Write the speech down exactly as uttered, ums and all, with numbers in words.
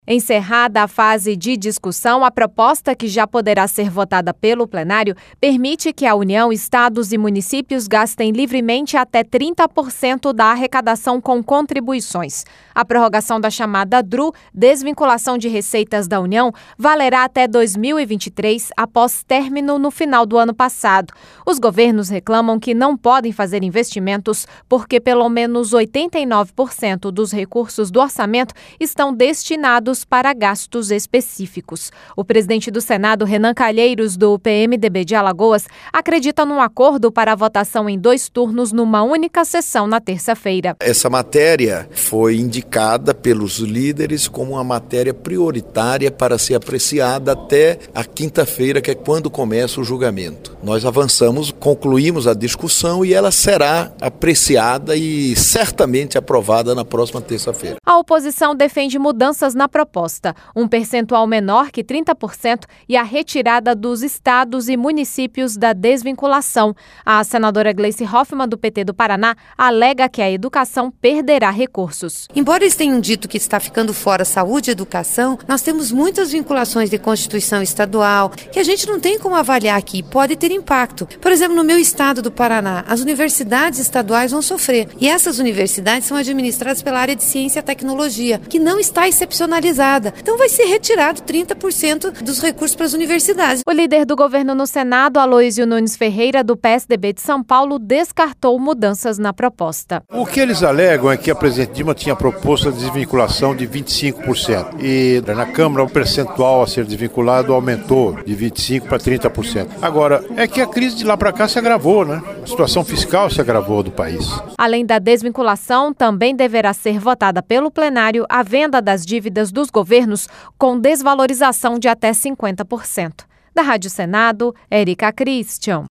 Encerrada a fase de discussão, a proposta, que já poderá ser votada pelo plenário, permite que a União, estados e municípios gastem livremente até trinta por cento da arrecadação com contribuições. A prorrogação da chamada D R U, desvinculação de receitas da União, valerá até dois mil e vinte e três, após término no final do ano passado. Os governos reclamam que não podem fazer investimentos porque pelo menos oitenta e nove por cento dos recursos do orçamento estão destinados para gastos específicos. O presidente do Senado, Renan Calheiros, do P M D B de Alagoas, acredita num acordo para a votação em dois turnos numa única sessão na terça-feira. Essa matéria foi indicada pelos líderes como uma matéria prioritária para ser apreciada até a quinta-feira, que é quando começa o julgamento. Nós avançamos, concluímos a discussão e ela será apreciada e certamente aprovada na próxima terça-feira. A oposição defende mudanças na proposta, um percentual menor que trinta por cento e a retirada dos estados e municípios da desvinculação. A senadora Gleice Hoffmann, do P T do Paraná, alega que a educação perderá recursos. Embora eles tenham dito que está ficando fora saúde e educação, nós temos muitas vinculações de Constituição estadual que a gente não tem como avaliar aqui, pode ter impacto. Por exemplo, no meu estado do Paraná, as universidades estaduais vão sofrer. E essas universidades são administradas pela área de ciência e tecnologia, que não está excepcionalizada. Então vai ser retirado trinta por cento dos recursos para as universidades. O líder do governo no Senado, Aloísio Nunes Ferreira, do P S D B de São Paulo, descartou mudanças na proposta. O que eles alegam é que a presidente Dilma tinha proposto a desvinculação de vinte e cinco por cento. E na Câmara o percentual a ser desvinculado aumentou de vinte e cinco por cento para trinta por cento. Agora, é que a crise de lá para cá se agravou, né? A situação fiscal se agravou do país. Além da desvinculação, também deverá ser votada pelo plenário a venda das dívidas dos governos com desvalorização de até cinquenta por cento. Da Rádio Senado, Érica Christian.